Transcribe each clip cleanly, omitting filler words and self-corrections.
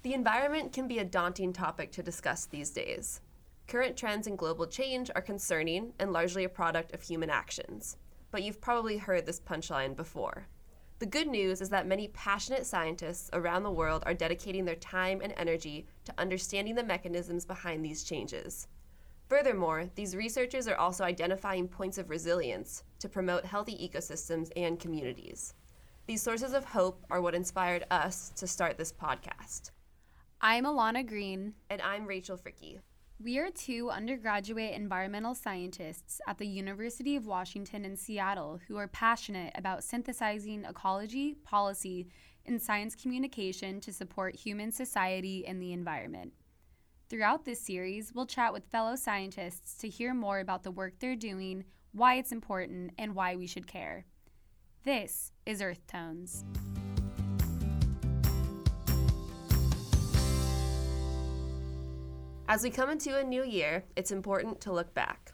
The environment can be a daunting topic to discuss these days. Current trends in global change are concerning and largely a product of human actions. But you've probably heard this punchline before. The good news is that many passionate scientists around the world are dedicating their time and energy to understanding the mechanisms behind these changes. Furthermore, these researchers are also identifying points of resilience to promote healthy ecosystems and communities. These sources of hope are what inspired us to start this podcast. I'm Alana Green. And I'm Rachel Fricke. We are two undergraduate environmental scientists at the University of Washington in Seattle who are passionate about synthesizing ecology, policy, and science communication to support human society and the environment. Throughout this series, we'll chat with fellow scientists to hear more about the work they're doing, why it's important, and why we should care. This is Earth Tones. As we come into a new year, it's important to look back.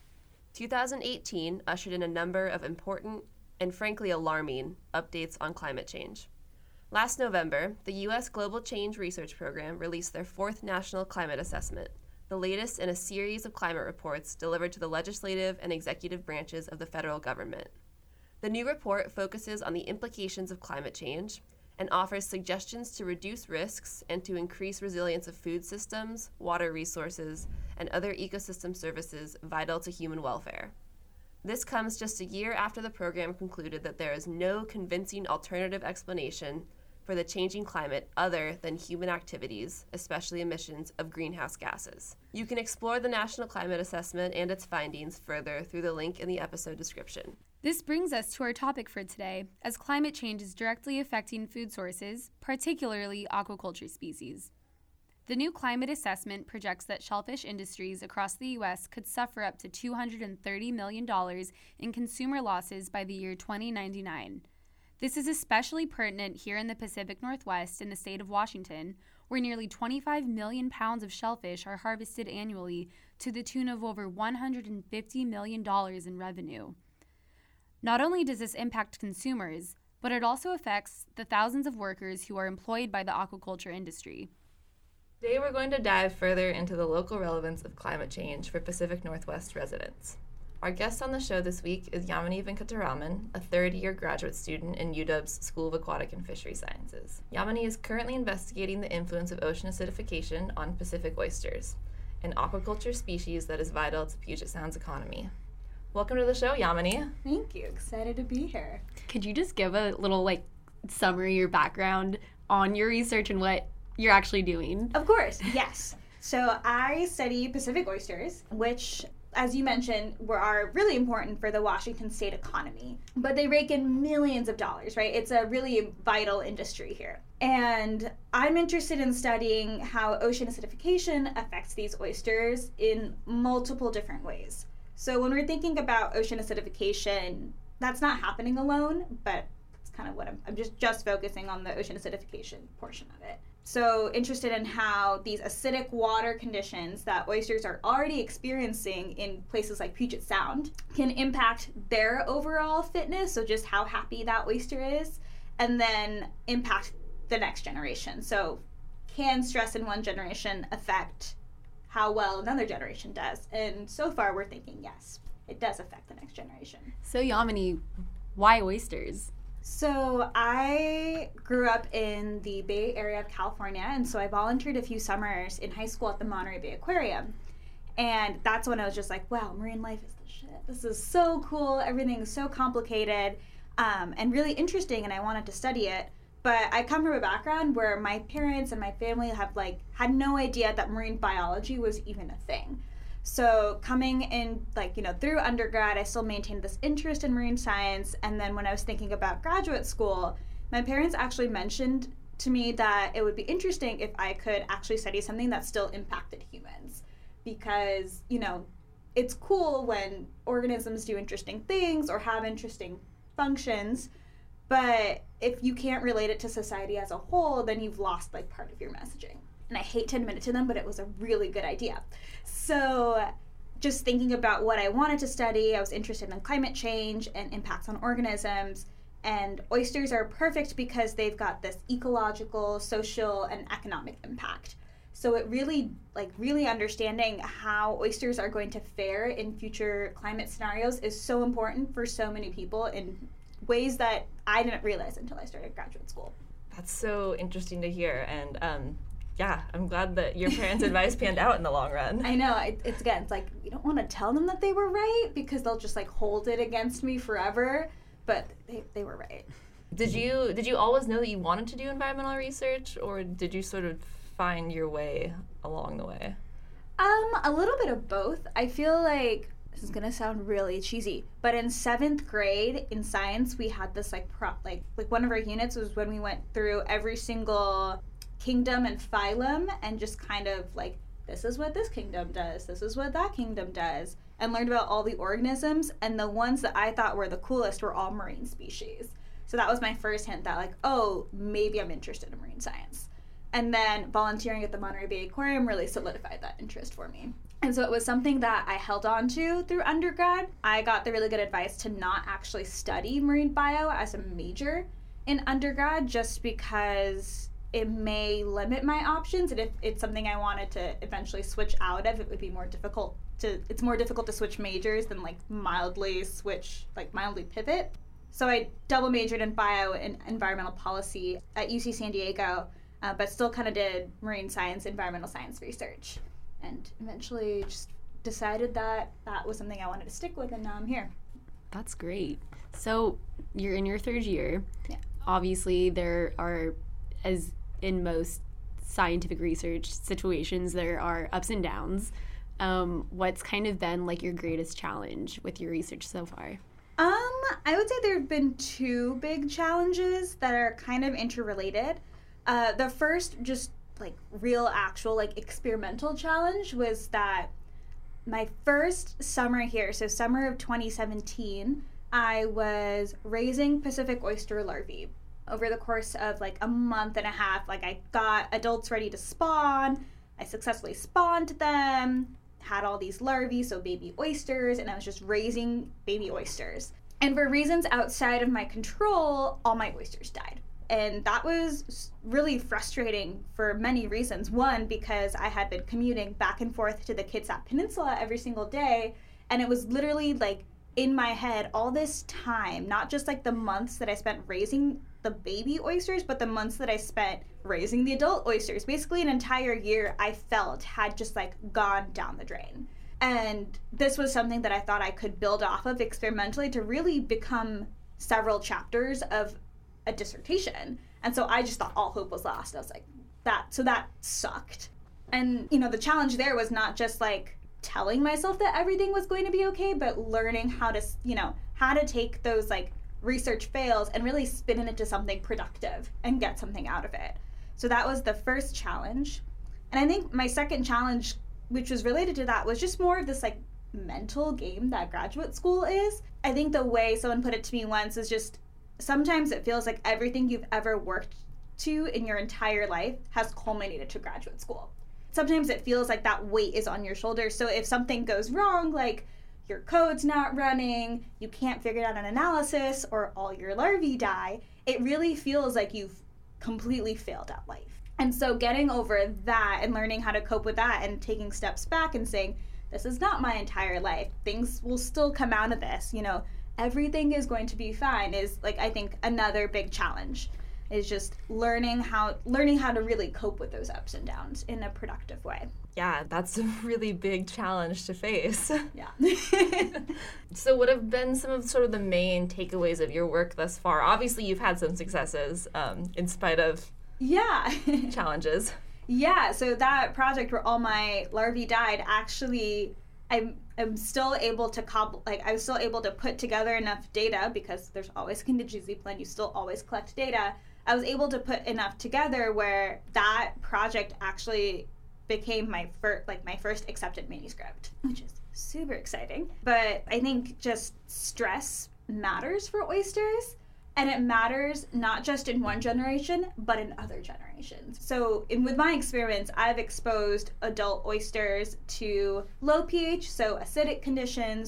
2018 ushered in a number of important and frankly alarming updates on climate change. Last November, the U.S. Global Change Research Program released their fourth National Climate Assessment, the latest in a series of climate reports delivered to the legislative and executive branches of the federal government. The new report focuses on the implications of climate change and offers suggestions to reduce risks and to increase resilience of food systems, water resources, and other ecosystem services vital to human welfare. This comes just a year after the program concluded that there is no convincing alternative explanation for the changing climate other than human activities, especially emissions of greenhouse gases. You can explore the National Climate Assessment and its findings further through the link in the episode description. This brings us to our topic for today, as climate change is directly affecting food sources, particularly aquaculture species. The new climate assessment projects that shellfish industries across the U.S. could suffer up to $230 million in consumer losses by the year 2099. This is especially pertinent here in the Pacific Northwest in the state of Washington, where nearly 25 million pounds of shellfish are harvested annually to the tune of over $150 million in revenue. Not only does this impact consumers, but it also affects the thousands of workers who are employed by the aquaculture industry. Today we're going to dive further into the local relevance of climate change for Pacific Northwest residents. Our guest on the show this week is Yamini Venkataraman, a third-year graduate student in UW's School of Aquatic and Fishery Sciences. Yamini is currently investigating the influence of ocean acidification on Pacific oysters, an aquaculture species that is vital to Puget Sound's economy. Welcome to the show, Yamini. Thank you. Excited to be here. Could you just give a little summary or background on your research and what you're actually doing? Of course, yes. So I study Pacific oysters, which, as you mentioned, are really important for the Washington state economy. But they rake in millions of dollars, right? It's a really vital industry here. And I'm interested in studying how ocean acidification affects these oysters in multiple different ways. So when we're thinking about ocean acidification, that's not happening alone, but it's kind of what I'm just focusing on the ocean acidification portion of it. So interested in how these acidic water conditions that oysters are already experiencing in places like Puget Sound can impact their overall fitness, so just how happy that oyster is, and then impact the next generation. So can stress in one generation affect how well another generation does? And so far we're thinking yes, it does affect the next generation. So Yamini, why oysters? So I grew up in the Bay Area of California, and so I volunteered a few summers in high school at the Monterey Bay Aquarium. And that's when I was just like, wow, marine life is the shit. This is so cool. Everything is so complicated and really interesting, and I wanted to study it. But I come from a background where my parents and my family have had no idea that marine biology was even a thing. So coming in through undergrad, I still maintained this interest in marine science. And then when I was thinking about graduate school, my parents actually mentioned to me that it would be interesting if I could actually study something that still impacted humans. Because, it's cool when organisms do interesting things or have interesting functions. But if you can't relate it to society as a whole, then you've lost part of your messaging. And I hate to admit it to them, but it was a really good idea. So just thinking about what I wanted to study, I was interested in climate change and impacts on organisms. And oysters are perfect because they've got this ecological, social, and economic impact. So it really understanding how oysters are going to fare in future climate scenarios is so important for so many people in ways that I didn't realize until I started graduate school. That's so interesting to hear. And I'm glad that your parents' advice panned out in the long run. I know. It's like, you don't want to tell them that they were right because they'll just like hold it against me forever. But they were right. Did you always know that you wanted to do environmental research, or did you sort of find your way along the way? A little bit of both. I feel like this is gonna sound really cheesy, but in 7th grade in science, we had this like one of our units was when we went through every single kingdom and phylum and just kind of like, this is what this kingdom does, this is what that kingdom does, and learned about all the organisms, and the ones that I thought were the coolest were all marine species. So that was my first hint that like, oh, maybe I'm interested in marine science. And then volunteering at the Monterey Bay Aquarium really solidified that interest for me. And so it was something that I held on to through undergrad. I got the really good advice to not actually study marine bio as a major in undergrad just because it may limit my options, and if it's something I wanted to eventually switch out of, it would be more difficult it's more difficult to switch majors than like mildly pivot. So I double majored in bio and environmental policy at UC San Diego, but still kind of did marine science, environmental science research, and eventually just decided that that was something I wanted to stick with, and now I'm here. That's great. So you're in your 3rd year. Yeah. Obviously, there are, as in most scientific research situations, there are ups and downs. What's kind of been like your greatest challenge with your research so far? I would say there have been 2 big challenges that are kind of interrelated. The first, just like real actual like experimental challenge, was that my first summer here, so summer of 2017, I was raising Pacific oyster larvae. Over the course of like a month and a half, like I got adults ready to spawn, I successfully spawned them, had all these larvae, so baby oysters, and I was just raising baby oysters. And for reasons outside of my control, all my oysters died. And that was really frustrating for many reasons. One, because I had been commuting back and forth to the Kitsap Peninsula every single day, and it was literally like in my head all this time, not just like the months that I spent raising the baby oysters, but the months that I spent raising the adult oysters. Basically an entire year I felt had just like gone down the drain. And this was something that I thought I could build off of experimentally to really become several chapters of a dissertation. And so I just thought all hope was lost. I was like, that sucked. And, the challenge there was not just like telling myself that everything was going to be okay, but learning how to take those like research fails and really spin it into something productive and get something out of it. So that was the first challenge. And I think my second challenge, which was related to that, was just more of this like mental game that graduate school is. I think the way someone put it to me once is just, sometimes it feels like everything you've ever worked to in your entire life has culminated to graduate school. Sometimes it feels like that weight is on your shoulders. So if something goes wrong, like your code's not running, you can't figure out an analysis, or all your larvae die, it really feels like you've completely failed at life. And so getting over that and learning how to cope with that and taking steps back and saying, this is not my entire life, things will still come out of this, everything is going to be fine, is like, I think another big challenge is just learning how to really cope with those ups and downs in a productive way. Yeah, that's a really big challenge to face. Yeah. So what have been some of sort of the main takeaways of your work thus far? Obviously, you've had some successes in spite of challenges. Yeah, so that project where all my larvae died, actually, I'm still able to I was still able to put together enough data, because there's always a contingency plan, you still always collect data. I was able to put enough together where that project actually became my first accepted manuscript, which is super exciting. But I think just stress matters for oysters, and it matters not just in one generation, but in other generations. So with my experiments, I've exposed adult oysters to low pH, so acidic conditions,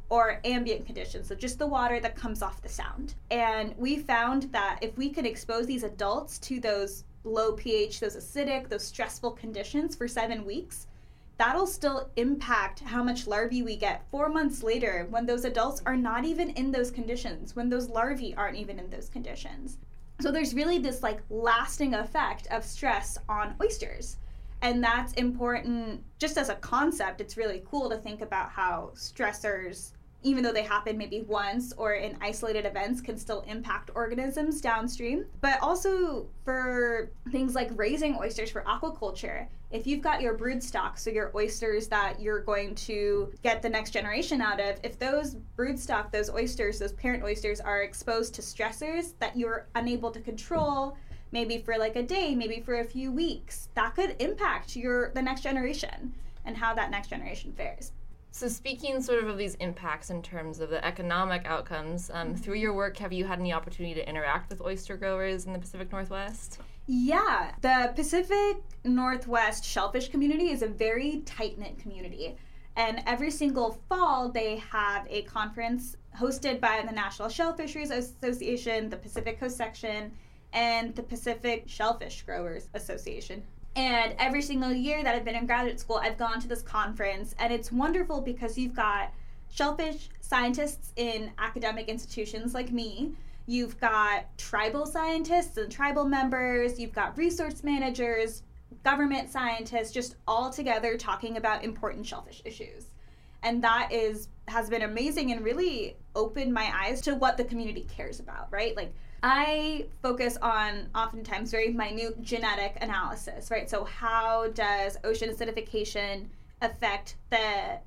or ambient conditions, so just the water that comes off the sound. And we found that if we could expose these adults to those low pH, those acidic, those stressful conditions for 7 weeks, that'll still impact how much larvae we get 4 months later when those adults are not even in those conditions, when those larvae aren't even in those conditions. So there's really this like lasting effect of stress on oysters. And that's important just as a concept. It's really cool to think about how stressors, even though they happen maybe once or in isolated events, can still impact organisms downstream. But also for things like raising oysters for aquaculture, if you've got your brood stock, so your oysters that you're going to get the next generation out of, if those brood stock, those oysters, those parent oysters are exposed to stressors that you're unable to control, maybe for like a day, maybe for a few weeks, that could impact the next generation and how that next generation fares. So speaking sort of these impacts in terms of the economic outcomes, through your work, have you had any opportunity to interact with oyster growers in the Pacific Northwest? Yeah, the Pacific Northwest shellfish community is a very tight-knit community. And every single fall, they have a conference hosted by the National Shellfisheries Association, the Pacific Coast Section, and the Pacific Shellfish Growers Association. And every single year that I've been in graduate school, I've gone to this conference, and it's wonderful because you've got shellfish scientists in academic institutions like me, you've got tribal scientists and tribal members, you've got resource managers, government scientists, just all together talking about important shellfish issues. And that has been amazing and really opened my eyes to what the community cares about, right? Like, I focus on oftentimes very minute genetic analysis, right? So how does ocean acidification affect the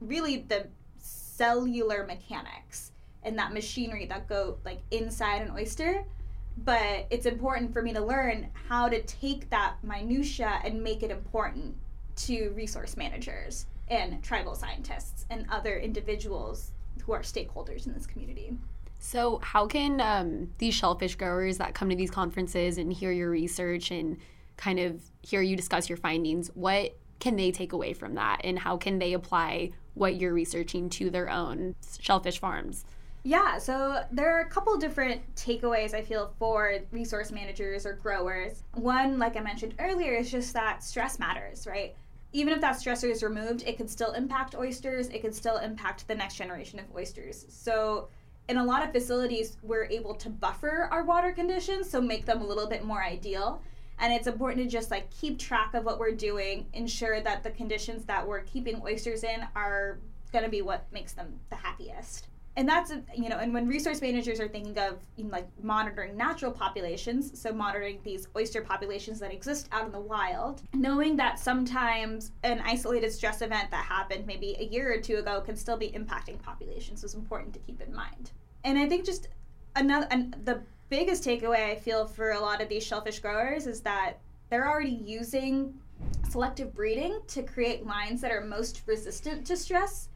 cellular mechanics and that machinery that go like inside an oyster? But it's important for me to learn how to take that minutia and make it important to resource managers and tribal scientists and other individuals who are stakeholders in this community. So how can these shellfish growers that come to these conferences and hear your research and kind of hear you discuss your findings, what can they take away from that, and how can they apply what you're researching to their own shellfish farms? Yeah, so there are a couple different takeaways I feel for resource managers or growers. One, like I mentioned earlier, is just that stress matters, right? Even if that stressor is removed, it can still impact oysters, it can still impact the next generation of oysters. So in a lot of facilities, we're able to buffer our water conditions, so make them a little bit more ideal. And it's important to just like keep track of what we're doing, ensure that the conditions that we're keeping oysters in are gonna be what makes them the happiest. And that's, and when resource managers are thinking of like monitoring natural populations, so monitoring these oyster populations that exist out in the wild, knowing that sometimes an isolated stress event that happened maybe a year or two ago can still be impacting populations is important to keep in mind. And I think just the biggest takeaway I feel for a lot of these shellfish growers is that they're already using selective breeding to create lines that are most resistant to stress.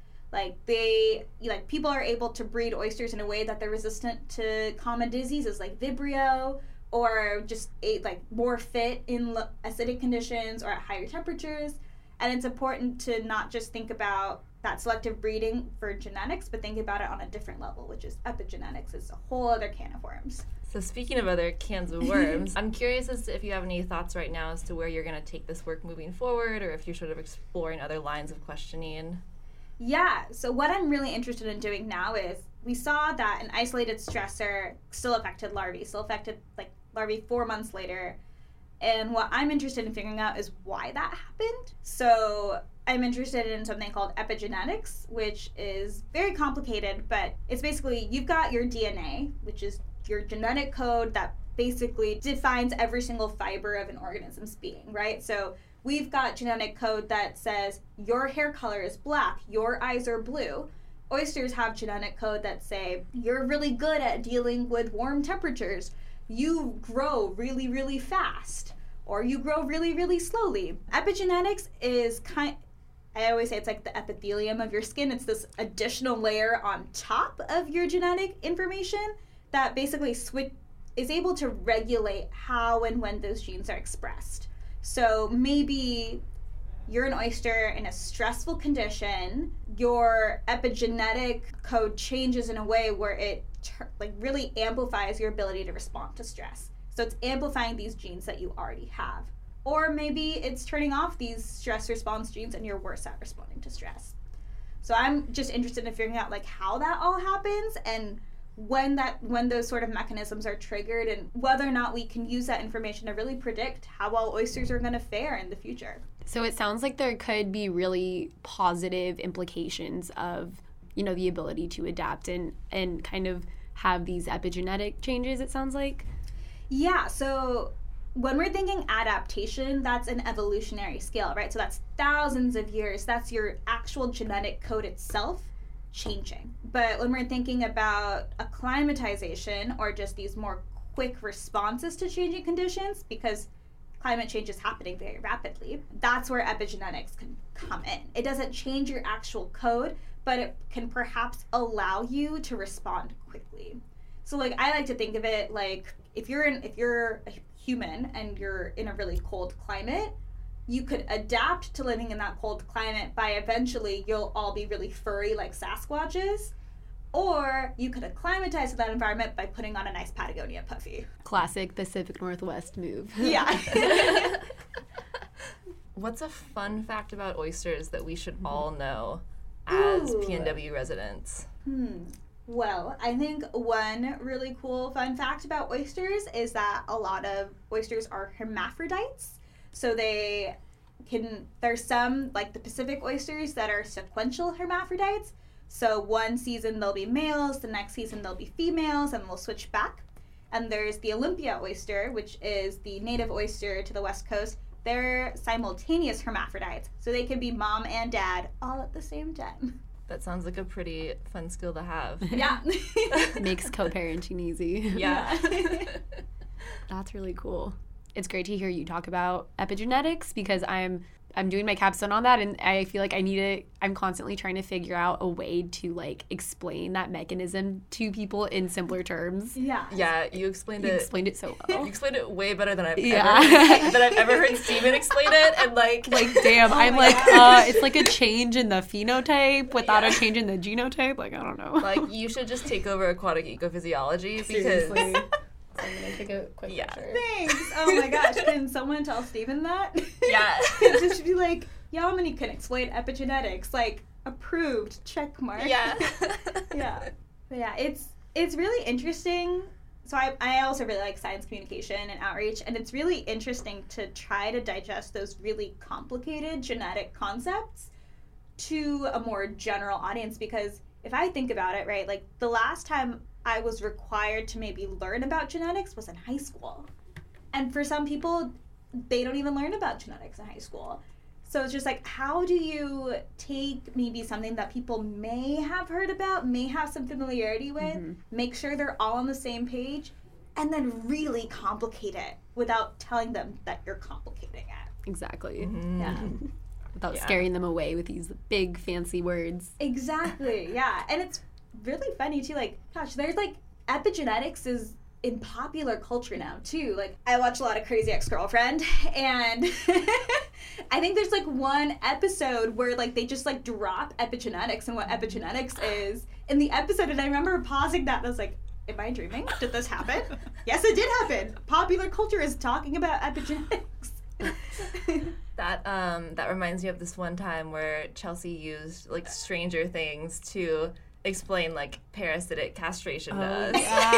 People are able to breed oysters in a way that they're resistant to common diseases like Vibrio, or just more fit in acidic conditions or at higher temperatures. And it's important to not just think about that selective breeding for genetics, but think about it on a different level, which is epigenetics. It's a whole other can of worms. So speaking of other cans of worms, I'm curious as to if you have any thoughts right now as to where you're going to take this work moving forward, or if you're sort of exploring other lines of questioning. Yeah, so what I'm really interested in doing now is we saw that an isolated stressor still affected larvae, larvae 4 months later. And what I'm interested in figuring out is why that happened. So I'm interested in something called epigenetics, which is very complicated, but it's basically you've got your DNA, which is your genetic code that basically defines every single fiber of an organism's being, right? So we've got genetic code that says your hair color is black, your eyes are blue. Oysters have genetic code that say you're really good at dealing with warm temperatures. You grow really, really fast, or you grow really, really slowly. Epigenetics is I always say it's like the epithelium of your skin. It's this additional layer on top of your genetic information that basically is able to regulate how and when those genes are expressed. So maybe you're an oyster in a stressful condition, your epigenetic code changes in a way where it really amplifies your ability to respond to stress. So it's amplifying these genes that you already have. Or maybe it's turning off these stress response genes and you're worse at responding to stress. So I'm just interested in figuring out how that all happens and when those sort of mechanisms are triggered and whether or not we can use that information to really predict how well oysters are going to fare in the future. So it sounds like there could be really positive implications of, the ability to adapt and kind of have these epigenetic changes, it sounds like. Yeah, so when we're thinking adaptation, that's an evolutionary scale, right? So that's thousands of years. That's your actual genetic code itself changing. But when we're thinking about acclimatization or just these more quick responses to changing conditions, because climate change is happening very rapidly, that's where epigenetics can come in. It doesn't change your actual code, but it can perhaps allow you to respond quickly. So I like to think of it like if you're a human and you're in a really cold climate, you could adapt to living in that cold climate by eventually you'll all be really furry like Sasquatches, or you could acclimatize to that environment by putting on a nice Patagonia puffy. Classic Pacific Northwest move. Yeah. What's a fun fact about oysters that we should all know as PNW residents? Well, I think one really cool fun fact about oysters is that a lot of oysters are hermaphrodites. So there's some, like the Pacific oysters, that are sequential hermaphrodites. So one season they'll be males, the next season they'll be females, and they'll switch back. And there's the Olympia oyster, which is the native oyster to the West Coast. They're simultaneous hermaphrodites. So they can be mom and dad all at the same time. That sounds like a pretty fun skill to have. Yeah. Makes co-parenting easy. Yeah. That's really cool. It's great to hear you talk about epigenetics because I'm doing my capstone on that, and I feel like I'm constantly trying to figure out a way to explain that mechanism to people in simpler terms. Yeah. Yeah, you explained You it. explained it so well. You explained it way better than I've Yeah. ever heard Steven explain it, and Damn, I'm my gosh. it's like a change in the phenotype without a change in the genotype. I don't know. you should just take over aquatic ecophysiology because Seriously. So I'm gonna take a quick picture. Thanks. Oh my gosh. Can someone tell Steven that? Yeah. Just be like, Yamini can explain epigenetics. Approved, check mark. Yeah. Yeah. But yeah, it's really interesting. So I also really like science communication and outreach, and it's really interesting to try to digest those really complicated genetic concepts to a more general audience, because if I think about it, right, the last time I was required to maybe learn about genetics was in high school. And for some people, they don't even learn about genetics in high school. So it's just how do you take maybe something that people may have heard about, may have some familiarity with, make sure they're all on the same page, and then really complicate it without telling them that you're complicating it. Exactly. Mm-hmm. Yeah. Without scaring them away with these big fancy words. Exactly, yeah. And it's really funny too, gosh, there's epigenetics is in popular culture now too. I watch a lot of Crazy Ex-Girlfriend, and I think there's one episode where they just drop epigenetics and what epigenetics is in the episode, and I remember pausing that and I was like, am I dreaming? Did this happen? Yes, it did happen. Popular culture is talking about epigenetics. That reminds me of this one time where Chelsea used Stranger Things to explain parasitic castration to us.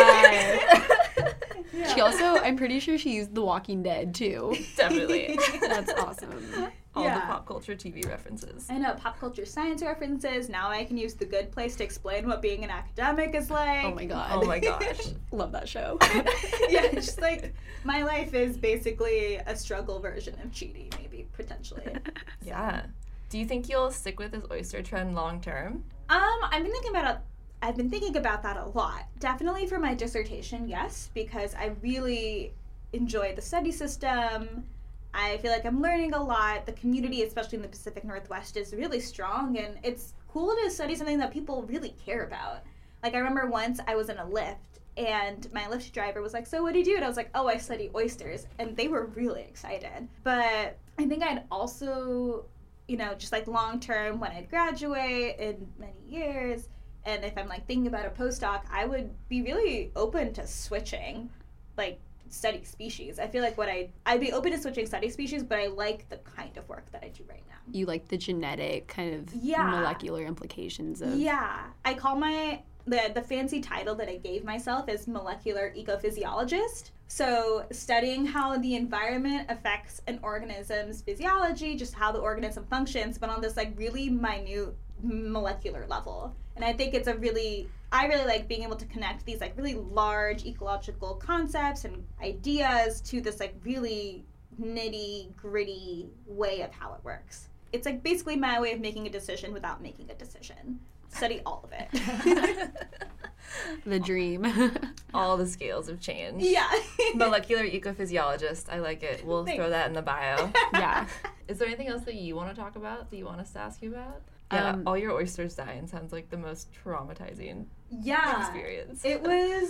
Yeah. She also, I'm pretty sure she used The Walking Dead too. Definitely. That's awesome. All the Yeah. pop culture TV references. I know, pop culture science references. Now I can use The Good Place to explain what being an academic is like. Oh my god. Oh my gosh. Love that show. Yeah, it's just my life is basically a struggle version of Cheaty, maybe, potentially. Yeah. Do you think you'll stick with this oyster trend long term? I've been thinking about that a lot. Definitely for my dissertation, yes, because I really enjoy the study system. I feel like I'm learning a lot. The community, especially in the Pacific Northwest, is really strong, and it's cool to study something that people really care about. I remember once I was in a Lyft, and my Lyft driver was like, so what do you do? And I was like, oh, I study oysters. And they were really excited. But I think I'd also just like long term when I graduate in many years, and if I'm like thinking about a postdoc, I would be really open to switching, like, study species. I feel like I'd be open to switching study species, but I like the kind of work that I do right now. You like the genetic kind of molecular implications of... Yeah. I call the fancy title that I gave myself is molecular ecophysiologist. So studying how the environment affects an organism's physiology, just how the organism functions, but on this like really minute molecular level. And I think I really like being able to connect these like really large ecological concepts and ideas to this like really nitty gritty way of how it works. It's like basically my way of making a decision without making a decision. Study all of it. The dream. All the scales of change. Yeah. Molecular ecophysiologist. I like it. We'll throw that in the bio. Yeah. Is there anything else that you want to talk about, that you want us to ask you about? Yeah, all your oysters dying sounds like the most traumatizing experience. It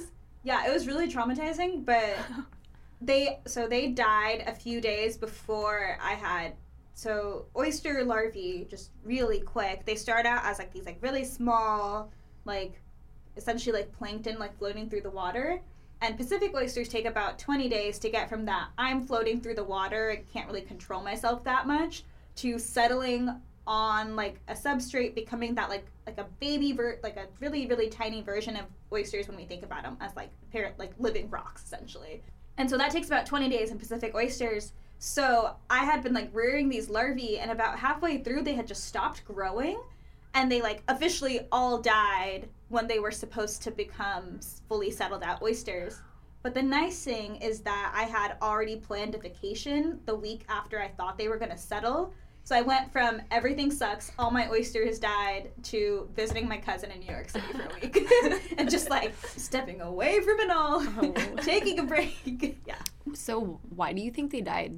was really traumatizing, but they died a few days before I had. So oyster larvae, just really quick, they start out as like these like really small, like essentially like plankton like floating through the water. And Pacific oysters take about 20 days to get from that I'm floating through the water, I can't really control myself that much, to settling on like a substrate, becoming that like a baby like a really really tiny version of oysters when we think about them as like living rocks essentially. And so that takes about 20 days in Pacific oysters. So I had been like rearing these larvae, and about halfway through they had just stopped growing, and they like officially all died when they were supposed to become fully settled out oysters. But the nice thing is that I had already planned a vacation the week after I thought they were going to settle. So I went from everything sucks, all my oysters died, to visiting my cousin in New York City for a week. And just like stepping away from it all, taking a break. Yeah. So why do you think they died?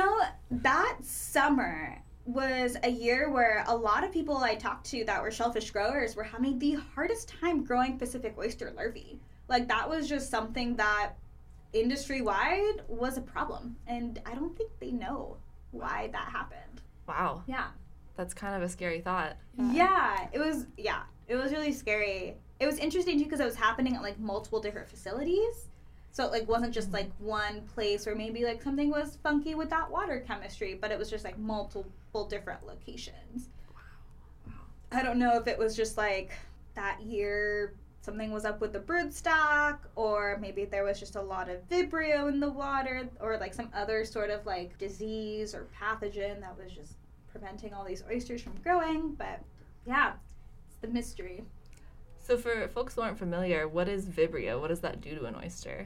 That summer was a year where a lot of people I talked to that were shellfish growers were having the hardest time growing Pacific oyster larvae. Like, that was just something that industry-wide was a problem. And I don't think they know why that happened. Wow. Yeah. That's kind of a scary thought. Yeah, it was really scary. It was interesting, too, because it was happening at, like, multiple different facilities. So it, like, wasn't just, like, one place where maybe, like, something was funky with that water chemistry, but it was just, like, multiple different locations. Wow. I don't know if it was just, like, that year something was up with the broodstock, or maybe there was just a lot of Vibrio in the water, or, like, some other sort of, like, disease or pathogen that was just preventing all these oysters from growing. But, yeah, it's the mystery. So for folks who aren't familiar, what is Vibrio? What does that do to an oyster?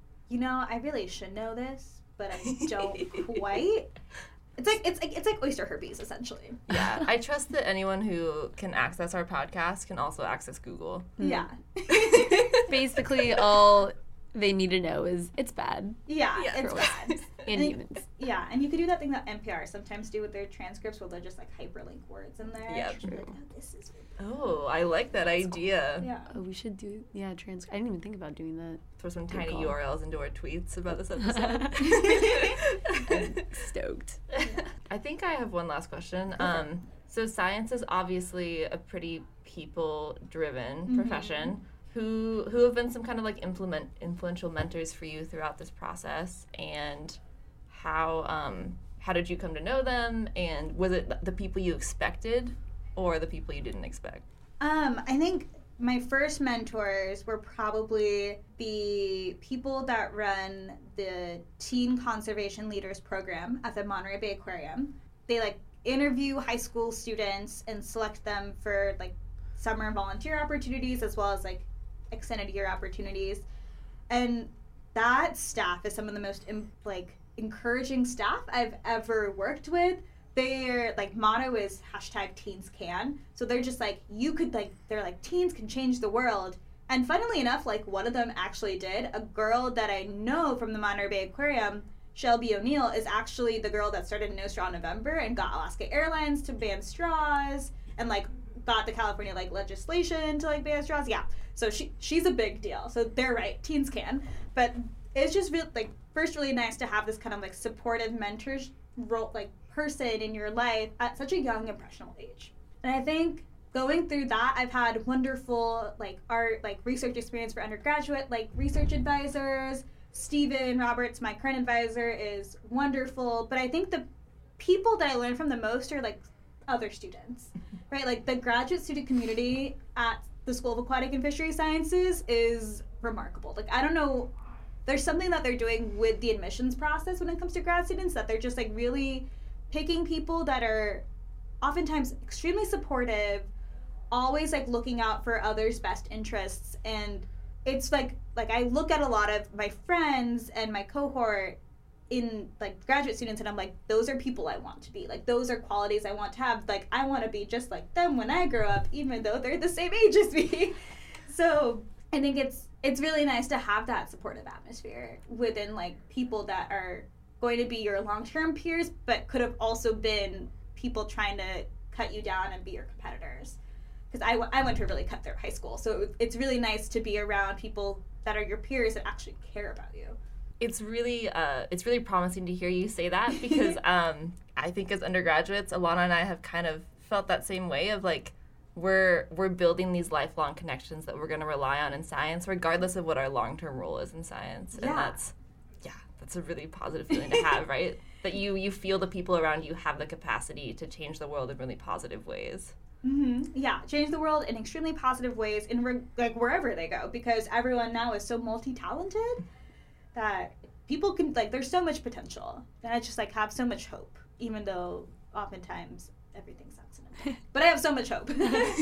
I really should know this, but I don't quite. It's like oyster herpes, essentially. Yeah, I trust that anyone who can access our podcast can also access Google. Yeah. Basically, all they need to know is it's bad. Yeah, it's bad. And humans. Yeah, and you could do that thing that NPR sometimes do with their transcripts, where they'll just like hyperlink words in there. Yeah, true. like, this is. Oh, I like that idea. Yeah. Oh, we should do I didn't even think about doing that. Throw some tiny URLs into our tweets about this episode. I'm stoked. I think I have one last question. So science is obviously a pretty people-driven profession. Who have been some kind of like influential mentors for you throughout this process, and how did you come to know them, and was it the people you expected or the people you didn't expect? I think my first mentors were probably the people that run the Teen Conservation Leaders program at the Monterey Bay Aquarium. They like interview high school students and select them for like summer volunteer opportunities as well as like extended year opportunities. And that staff is some of the most encouraging staff I've ever worked with. Their like motto is #TeensCan. So they're just like, they're like, teens can change the world. And funnily enough, like one of them actually did. A girl that I know from the Monterey Bay Aquarium, Shelby O'Neill, is actually the girl that started No Straw November and got Alaska Airlines to ban straws and like got the California like legislation to like ban straws. Yeah. So she's a big deal. So they're right, teens can. But it's just really, like, first really nice to have this kind of like supportive mentors role, like person in your life at such a young, impressionable age. And I think going through that, I've had wonderful research experience for undergraduate, research advisors. Stephen Roberts, my current advisor, is wonderful. But I think the people that I learn from the most are other students, right? The graduate student community at the School of Aquatic and Fishery Sciences is remarkable. I don't know, there's something that they're doing with the admissions process when it comes to grad students, that they're just really picking people that are oftentimes extremely supportive, always looking out for others' best interests. And it's I look at a lot of my friends and my cohort in graduate students, and I'm those are people I want to be. Those are qualities I want to have. I want to be just like them when I grow up, even though they're the same age as me. So I think it's really nice to have that supportive atmosphere within people that are going to be your long-term peers, but could have also been people trying to cut you down and be your competitors. Because I went to a really cutthroat high school, so it's really nice to be around people that are your peers that actually care about you. It's really promising to hear you say that, because I think as undergraduates, Alana and I have kind of felt that same way of we're building these lifelong connections that we're going to rely on in science, regardless of what our long-term role is in science. Yeah. And that's a really positive feeling to have, right? That you feel the people around you have the capacity to change the world in really positive ways. Mm-hmm. Yeah, change the world in extremely positive ways in wherever they go, because everyone now is so multi-talented that people can there's so much potential, and I just have so much hope, even though oftentimes everything sucks. But I have so much hope.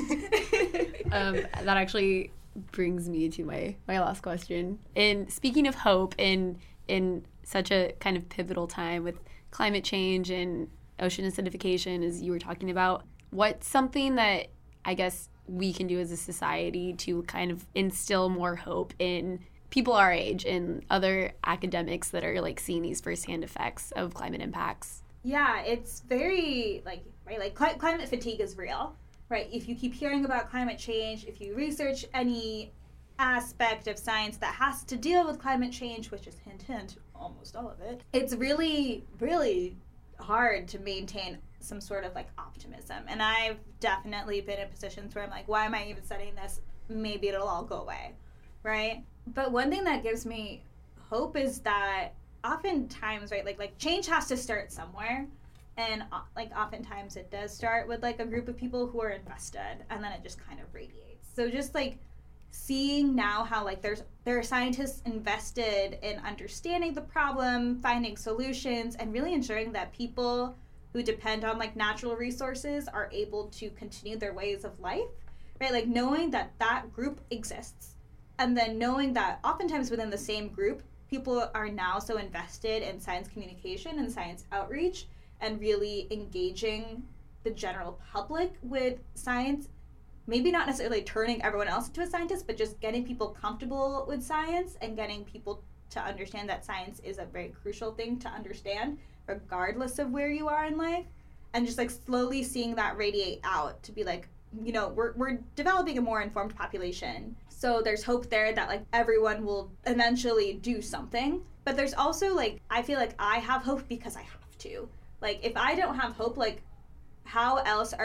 That actually brings me to my last question. And speaking of hope, in such a kind of pivotal time with climate change and ocean acidification, as you were talking about, what's something that I guess we can do as a society to kind of instill more hope in people our age and other academics that are seeing these firsthand effects of climate impacts? Yeah, it's very climate fatigue is real, right? If you keep hearing about climate change, if you research any aspect of science that has to deal with climate change, which is hint, almost all of it, it's really, really hard to maintain some sort of optimism. And I've definitely been in positions where I'm why am I even studying this? Maybe it'll all go away, right? But one thing that gives me hope is that oftentimes, right, change has to start somewhere. And oftentimes it does start with a group of people who are invested, and then it just kind of radiates. So just seeing now how there are scientists invested in understanding the problem, finding solutions, and really ensuring that people who depend on natural resources are able to continue their ways of life, right? Knowing that group exists, and then knowing that oftentimes within the same group, people are now so invested in science communication and science outreach, and really engaging the general public with science, maybe not necessarily turning everyone else into a scientist, but just getting people comfortable with science and getting people to understand that science is a very crucial thing to understand, regardless of where you are in life, and just slowly seeing that radiate out to be we're developing a more informed population. So there's hope there that everyone will eventually do something. But there's also I feel I have hope because I have to. If I don't have hope, how else am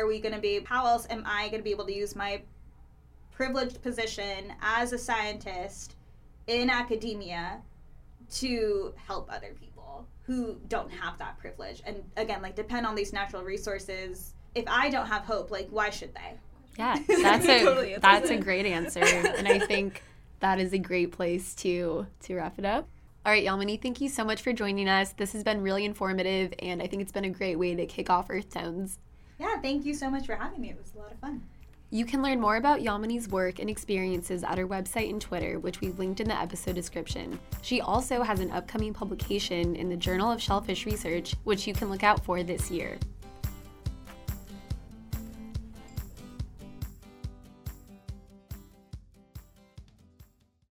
I going to be able to use my privileged position as a scientist in academia to help other people who don't have that privilege? And again, depend on these natural resources. If I don't have hope, why should they? Yeah, that's a great answer. And I think that is a great place to wrap it up. All right, Yamini, thank you so much for joining us. This has been really informative, and I think it's been a great way to kick off Earth Tones. Yeah, thank you so much for having me. It was a lot of fun. You can learn more about Yamini's work and experiences at her website and Twitter, which we've linked in the episode description. She also has an upcoming publication in the Journal of Shellfish Research, which you can look out for this year.